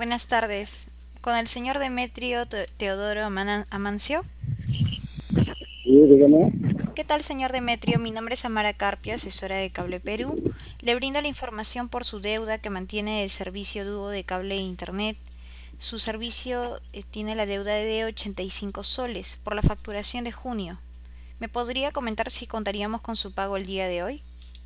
Buenas tardes. Con el señor Demetrio Teodoro Amancio. Sí, dígame. ¿Qué tal, señor Demetrio? Mi nombre es Amara Carpio, asesora de Cable Perú. Le brindo la información por su deuda que mantiene el servicio dúo de cable e internet. Su servicio tiene la deuda de 85 soles por la facturación de junio. ¿Me podría comentar si contaríamos con su pago el día de hoy?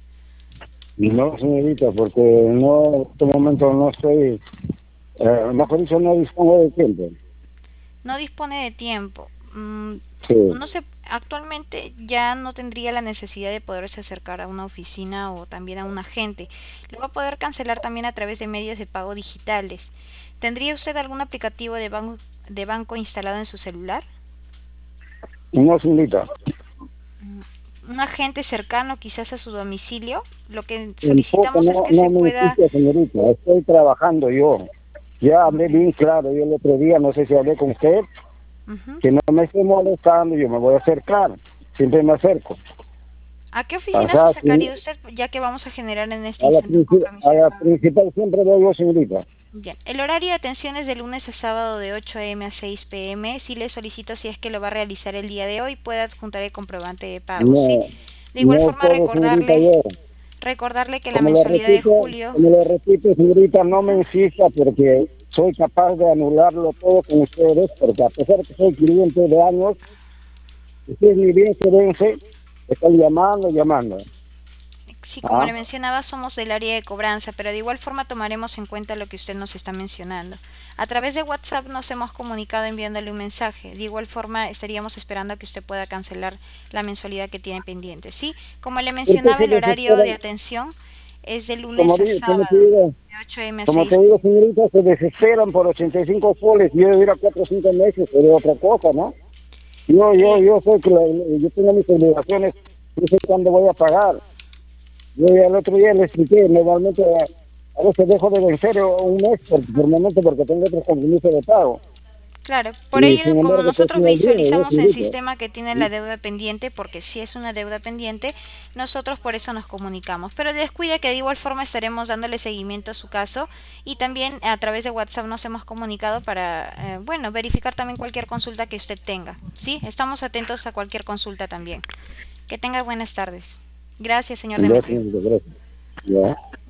No, señorita, porque no, en este momento no estoy, mejor dicho, no dispongo de tiempo. No dispone de tiempo. Sí, No sé, actualmente ya no tendría la necesidad de poderse acercar a una oficina o también a un agente. Lo va a poder cancelar también a través de medios de pago digitales. ¿Tendría usted algún aplicativo de banco instalado en su celular? no, señorita. Un agente cercano quizás a su domicilio. Lo que Tampoco solicitamos es no, que se no me pueda... insiste, señorita. Estoy trabajando yo. Ya hablé Ok. bien claro. Yo el otro día, no sé si hablé con usted, Ujú. que no me esté molestando, yo me voy a acercar. Siempre me acerco. ¿A qué O oficina se sea, acercaría usted ya que vamos a generar en este a la, instante un a compromiso de la pago? principal siempre voy yo, señorita. Bien, el horario de atención es de lunes a sábado de 8 a.m. a 6 p.m. Sí le solicito, si es que lo va a realizar el día de hoy, pueda adjuntar el comprobante de pago, ¿sí? No, De igual no forma puedo, señorita, recordarle, yo. recordarle que la mensualidad de julio... Como le repito, señorita, no me Ujú. insista porque soy capaz de anularlo todo con ustedes, porque a pesar que soy cliente de años, ustedes ni bien se vence, están llamando, llamando. Sí, como ¿Ah? le mencionaba, somos del área de cobranza, pero de igual forma tomaremos en cuenta lo que usted nos está mencionando. A través de WhatsApp nos hemos comunicado enviándole un mensaje. De igual forma estaríamos esperando a que usted pueda cancelar la mensualidad que tiene pendiente. Sí, como le ¿Por qué mencionaba, se el horario de desesperan? atención es de Como, lunes a como te sábado, digo, de 8 a.m. a como te 6. digo, señorita, se desesperan por 85 soles. Yo ir a 4 o 5 meses, pero otra cosa, ¿no? Eh, Yo sé que yo tengo mis obligaciones, yo sé cuándo voy a pagar. Yo ya el otro día le expliqué, normalmente a veces dejo de vencer un mes por momento porque tengo otros compromisos de pago. Claro, por Y ello, sin como embargo, pues nosotros no el día, ¿no, visualizamos en señorita? sistema que tiene la deuda pendiente, porque si es una deuda pendiente, nosotros por eso nos comunicamos. Pero descuide que de igual forma estaremos dándole seguimiento a su caso y también a través de WhatsApp nos hemos comunicado para, bueno, verificar también cualquier consulta que usted tenga. Sí, estamos atentos a cualquier consulta también. Que tenga buenas tardes. Gracias, señor Ya, Demetrio. señorita, gracias. Ya.